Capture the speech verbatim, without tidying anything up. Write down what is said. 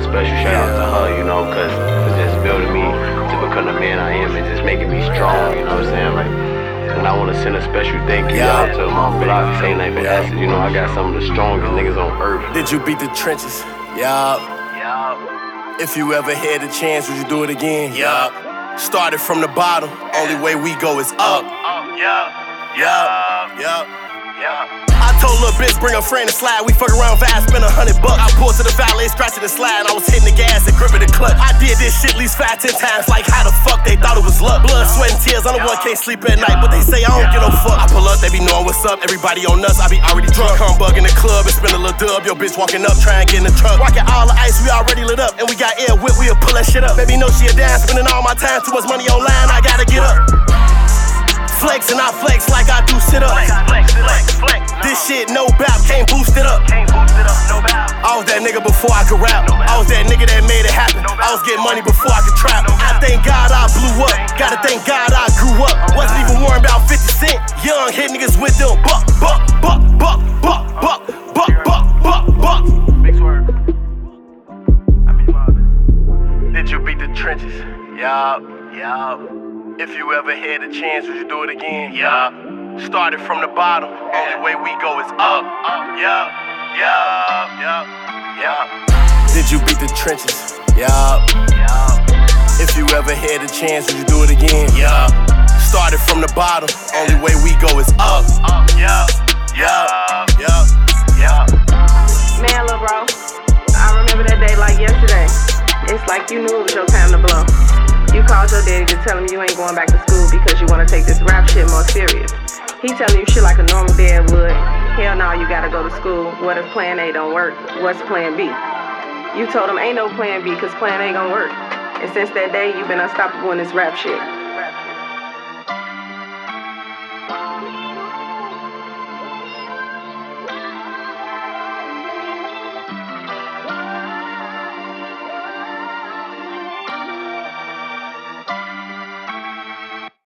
special shout out to her, you know, because it's just building me to become the man I am and just making me strong, you know what I'm saying? Like, and I want to send a special thank you out to my block, Saint Name for Acid. You know, I got some of the strongest niggas on earth. Did you beat the trenches? Yup. Yup. If you ever had the chance, would you do it again? Yup. Started from the bottom, only way we go is up. Yup. Yup. Yup. Yup. I told lil' bitch, bring a friend and slide. We fuck around fast, spend a hundred bucks. I pulled to the valet, scratching the slide. I was hitting the gas and gripping the clutch. I did this shit at least five, ten times. Like how the fuck they thought it was luck. Blood, sweat, and tears. I'm the one can't sleep at night, but they say I don't get no fuck. I pull up, they be knowing what's up. Everybody on us, I be already drunk. Come bug in the club and spend a little dub. Yo bitch walking up, trying to get in the truck. Rocking all the ice, we already lit up. And we got air whip, we'll pull that shit up. Baby know she a dance, spending all my time. Too much money online, I gotta get up. Flex and I flex like I do sit up. Flex, flex, flex. This shit no bap, can't boost it up. Can't boost it up, no bap. I was that nigga before I could rap. I was that nigga that made it happen. I was getting money before I could trap. I thank God I blew up. Gotta thank God I grew up. Wasn't even worrying about fifty cent. Young hit niggas with them buck, buck, buck, buck, buck, buck, buck, buck, buck, buck. Big swerve. I mean, did you beat the trenches? Yup, yup. If you ever had a chance, would you do it again? Yeah. Started from the bottom, only way we go is up. Yeah, yeah, yeah, yeah. Did you beat the trenches? Yeah. If you ever had a chance, would you do it again? Yeah. Started from the bottom, only way we go is up. Yeah, yeah, yeah, yeah. Man, lil' bro, I remember that day like yesterday. It's like you knew it was your time to blow. You called your daddy to tell him you ain't going back to school because you want to take this rap shit more serious. He telling you shit like a normal dad would. Hell no, you gotta go to school. What if plan A don't work? What's plan B? You told him ain't no plan B because plan A gonna work. And since that day, you've been unstoppable in this rap shit.